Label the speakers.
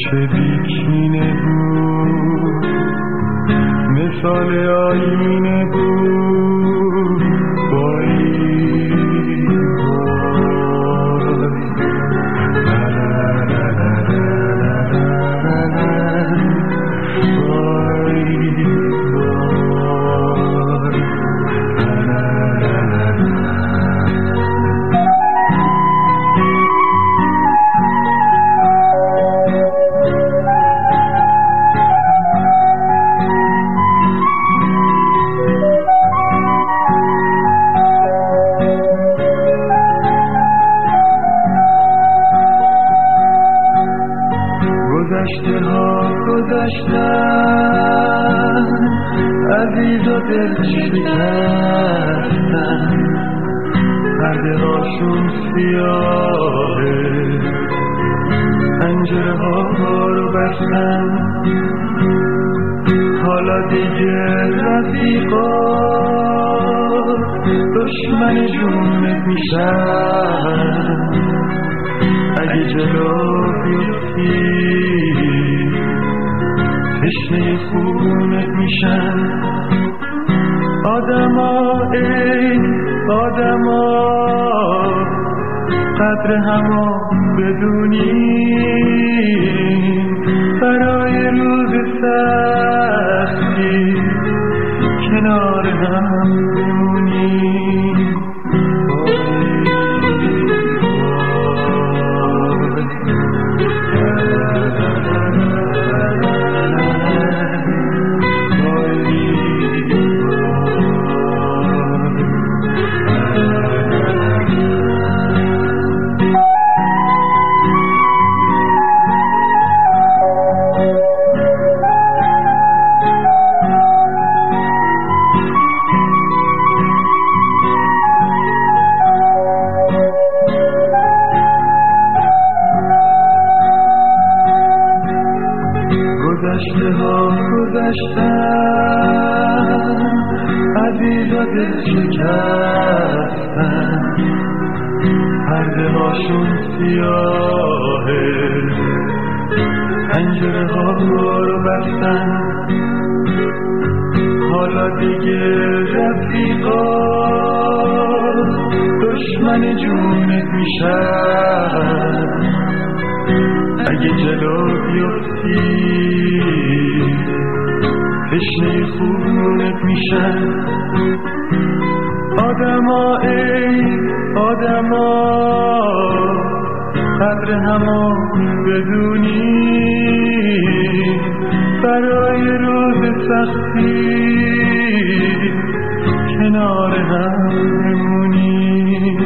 Speaker 1: چه بیکینه بود، مثال آینه بود بایی گذشته ها گذشتن، عزیز و دل شکستن، پرده هاشون سیاهه، پنجره ها رو بستن. حالا دیگه رفیقا دشمن جونت میشن، اگه جلو بیفتی تشنه خونت میشن. آدما ای آدما قدر همو بدونیم، برای روز سختی کنار هم بمونیم. گذشته ها گذشتن، عزیز و دل شکستن، پرده هاشون سیاهه، پنجره ها رو بستن. حالا دیگه رفیقا دشمن جونت میشن، اگه جلو بیفتی تشنه خونت میشن. آدما ای آدما قدر همو بدونی، برای روز سختی کنار هم بمونی.